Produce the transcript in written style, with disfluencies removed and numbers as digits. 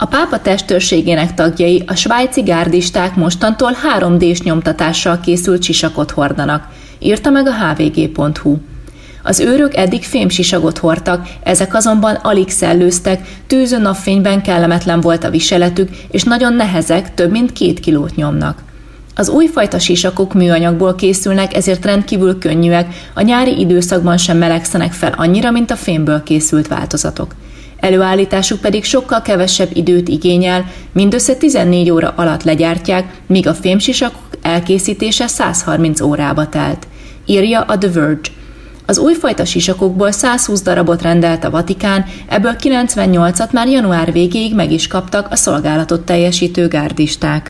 A pápa testőrségének tagjai, a svájci gárdisták mostantól 3D-s nyomtatással készült sisakot hordanak, írta meg a hvg.hu. Az őrök eddig fémsisagot hordtak, ezek azonban alig szellőztek, tűző napfényben kellemetlen volt a viseletük, és nagyon nehezek, több mint 2 kilót nyomnak. Az újfajta sisakok műanyagból készülnek, ezért rendkívül könnyűek, a nyári időszakban sem melegszenek fel annyira, mint a fémből készült változatok. Előállításuk pedig sokkal kevesebb időt igényel, mindössze 14 óra alatt legyártják, míg a fémsisakok elkészítése 130 órába telt, írja a The Verge. Az újfajta sisakokból 120 darabot rendelt a Vatikán, ebből 98-at már január végéig meg is kaptak a szolgálatot teljesítő gárdisták.